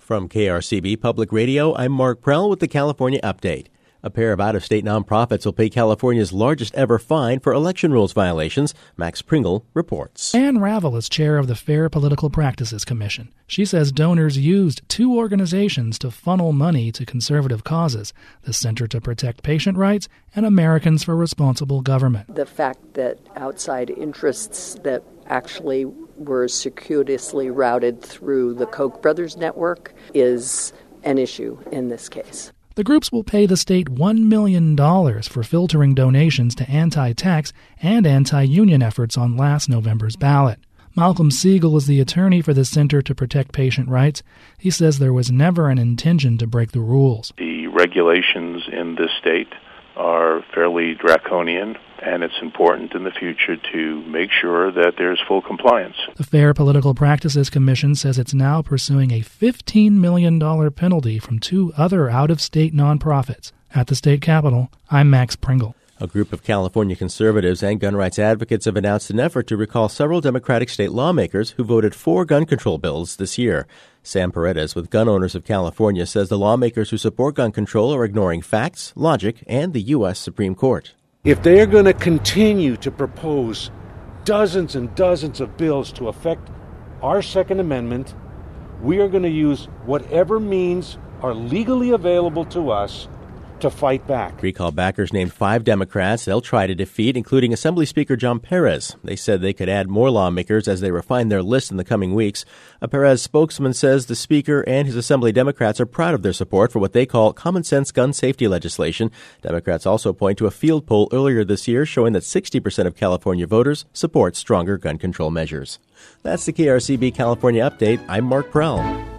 From KRCB Public Radio, I'm Mark Prell with the California Update. A pair of out-of-state nonprofits will pay California's largest ever fine for election rules violations. Max Pringle reports. Ann Ravel is chair of the Fair Political Practices Commission. She says donors used two organizations to funnel money to conservative causes, the Center to Protect Patient Rights and Americans for Responsible Government. The fact that outside interests that actually were circuitously routed through the Koch brothers network is an issue in this case. The groups will pay the state $1 million for filtering donations to anti-tax and anti-union efforts on last November's ballot. Malcolm Siegel is the attorney for the Center to Protect Patient Rights. He says there was never an intention to break the rules. The regulations in this state are fairly draconian, and it's important in the future to make sure that there's full compliance. The Fair Political Practices Commission says it's now pursuing a $15 million penalty from two other out-of-state nonprofits. At the state capitol, I'm Max Pringle. A group of California conservatives and gun rights advocates have announced an effort to recall several Democratic state lawmakers who voted for gun control bills this year. Sam Paredes with Gun Owners of California says the lawmakers who support gun control are ignoring facts, logic, and the U.S. Supreme Court. If they are going to continue to propose dozens and dozens of bills to affect our Second Amendment, we are going to use whatever means are legally available to us to fight back. Recall backers named 5 Democrats they'll try to defeat, including Assembly Speaker John Perez. They said they could add more lawmakers as they refine their list in the coming weeks. A Perez spokesman says the Speaker and his Assembly Democrats are proud of their support for what they call common-sense gun safety legislation. Democrats also point to a field poll earlier this year showing that 60% of California voters support stronger gun control measures. That's the KRCB California Update. I'm Mark Prell.